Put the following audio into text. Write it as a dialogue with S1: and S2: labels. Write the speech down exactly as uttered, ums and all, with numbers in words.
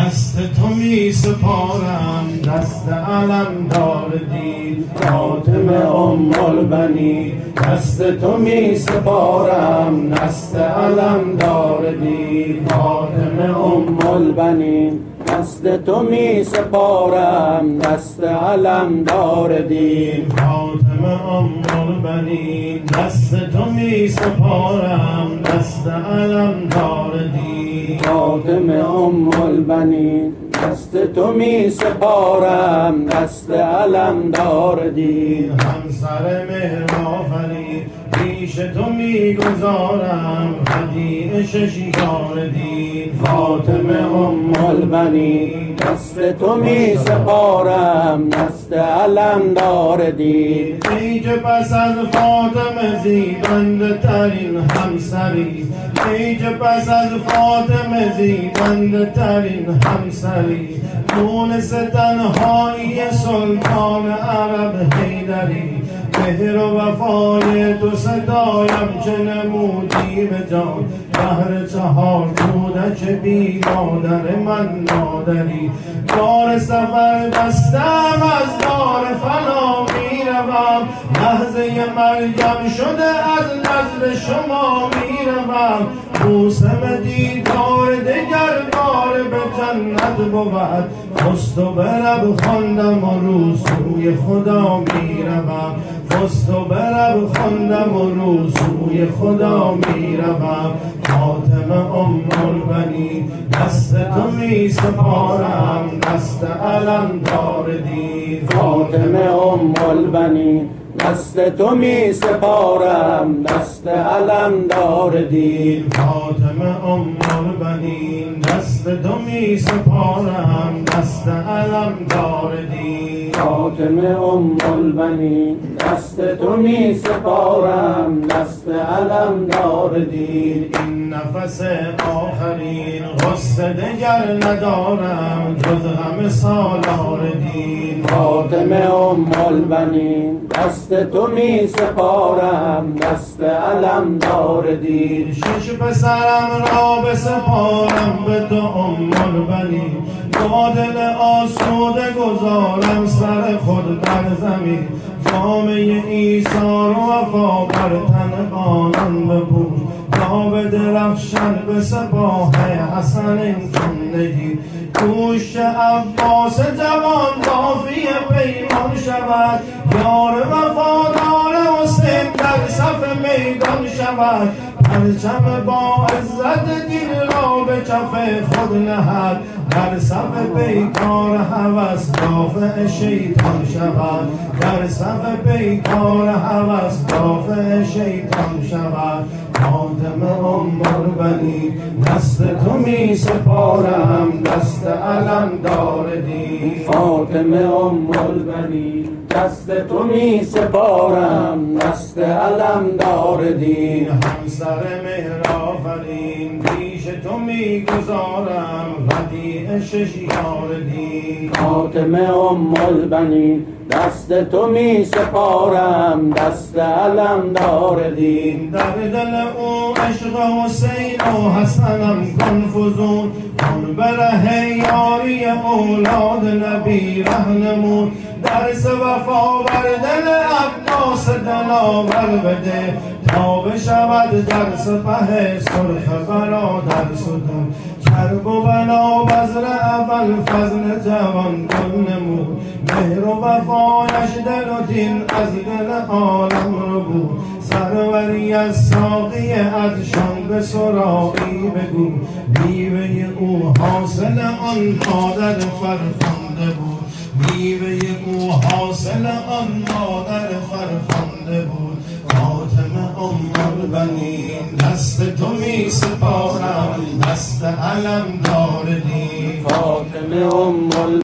S1: دست تو می سپارم، دست علم دار دین فاطمه ام البنین. دست تو می سپارم، دست علم دار دین فاطمه ام البنین. دست تو می سپارم، دست علم دار دین فاطمه ام البنین. دست تو می سپارم، دست علم دار دین فاطمه ام البنین. دست تو می سپارم، دست علم دار دین. همسر مهر آفرین پیش تو می گذارم، ودیع ششیار دین فاطمه ام البنین. دست تو می سپارم، دست علم دار دین. ای که پس از فاطمه زیبنده ترین همسری، ای که پس از فاطمه زیبنده ترین همسری، مونس تنهایی سلطان عرب حیدری. مهر و وفای تو ستایم چه نمودی به جان، بهر چهار کودک بی مادر من نادری. بار سفر بستم از دار فنا می روم، لحظه مریم شده از نزد شما می روم. موسم دیدار دگر بار به جنت بود، فست و برب خواندم و رو سوی خدا می روم. فست و برب خواندم و رو سوی خدا می روم. فاطمه ام البنین. دست تو می سپارم، دست علم دار دین فاطمه ام البنین. دست تو می سپارم، دست علم دار دین فاطمه ام البنین. دست تو می سپارم، دست علم دار دین فاطمه ام البنین. دست تو می سپارم، دست علم دار دین. این نفس آخرین غصه دگر ندارم، جز غم سالار دین فاطمه ام البنین. دست تو می سپارم، دست علم دار دین. شش پسرم را بسپارم به تو ام البنین، با دل آسوده گذارم سر خود در زمین. جامعه ایثار و وفا بر تن آنان بپوش، تا به درخشن به سپاه حسن زندگی. گوش عباس جوان بافی پیمان شود، یار وفادار حسین در صف میدان شود. پرچم با عزت دین را به کف خود نهد، در صف پیکار هوس دافع شیطان شود. در صف پیکار هوس دافع شیطان شود. فاطمه ام البنین. دست تو می سپارم، دست علم دار دین فاطمه ام البنین. دست تو می سپارم، دست علم دار دین. همسر مهر آفرین پیش تو می گذارم، ودیع ششیار دین فاطمه ام البنین. دست تو می سپارم، دست علم دار دین. در دل او عشق حسین و حسنم کن فزون، کن بره یاری اولاد نبی رهنمون. درس وفا بر دل عباس دلاور بده، تا بشود در سپه سرخ برادر ستون. کرب و بلا بذر اول فضل جوان گل نمود، مهر و وفایش دل و دین از دل عالم رو بود. سروری از ساقی ادشان به سرایی بگو، میوه او حاصل آن مادر فرخنده بود. میوه او حاصل آن مادر فرخنده بود. فاطمه ام البنین. دست تو می سپارم، دست علم دار دین فاطمه ام